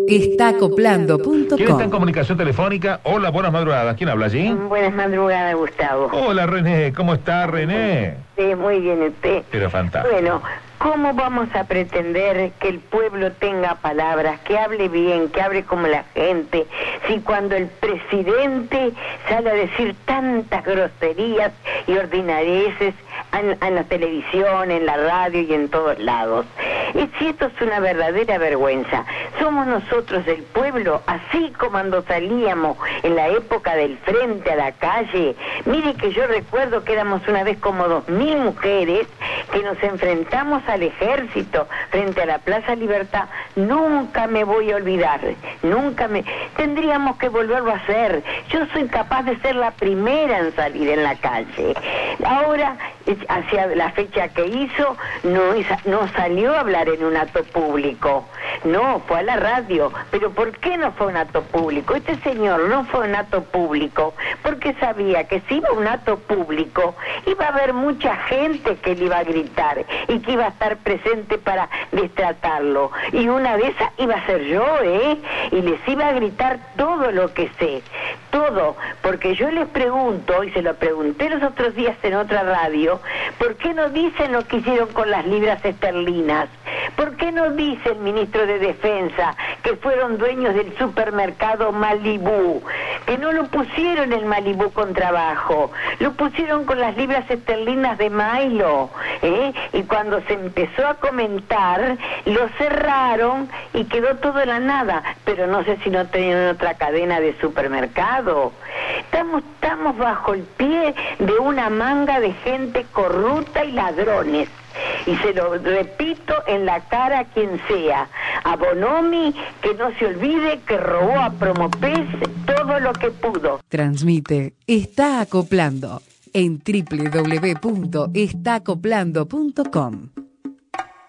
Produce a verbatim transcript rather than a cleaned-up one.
está acoplando punto com. ¿Quién está en comunicación telefónica? Hola, buenas madrugadas. ¿Quién habla allí? Buenas madrugadas, Gustavo. Hola, René. ¿Cómo está, René? Sí, muy bien usted. Pero fantástico. Bueno, ¿cómo vamos a pretender que el pueblo tenga palabras, que hable bien, que hable como la gente, si cuando el presidente sale a decir tantas groserías y ordinarieces en, en la televisión, en la radio y en todos lados? Y si esto es una verdadera vergüenza, somos nosotros el pueblo, así como cuando salíamos en la época del frente a la calle. Mire que yo recuerdo que éramos una vez como dos mil mujeres que nos enfrentamos al ejército frente a la Plaza Libertad. Nunca me voy a olvidar, nunca me... Tendríamos que volverlo a hacer. Yo soy capaz de ser la primera en salir en la calle. Ahora, hacia la fecha que hizo, no, no salió a hablar en un acto público. No, fue a la radio. ¿Pero por qué no fue un acto público? Este señor no fue un acto público porque sabía que si iba a un acto público iba a haber mucha gente que le iba a gritar y que iba a estar presente para destratarlo. Y una de esas iba a ser yo, ¿eh? Y les iba a gritar todo lo que sé. Todo. Porque yo les pregunto, y se lo pregunté los otros días en otra radio, ¿por qué no dicen lo que hicieron con las libras esterlinas? ¿Por qué no dice el ministro de Defensa que fueron dueños del supermercado Malibú? Que no lo pusieron en Malibú con trabajo, lo pusieron con las libras esterlinas de Milo, ¿eh? Y cuando se empezó a comentar, lo cerraron y quedó todo en la nada. Pero no sé si no tenían otra cadena de supermercado. Estamos, estamos bajo el pie de una manga de gente corrupta y ladrones. Y se lo repito en la cara a quien sea, a Bonomi, que no se olvide que robó a Promopez todo lo que pudo. Transmite Está Acoplando en doble u doble u doble u punto está acoplando punto com.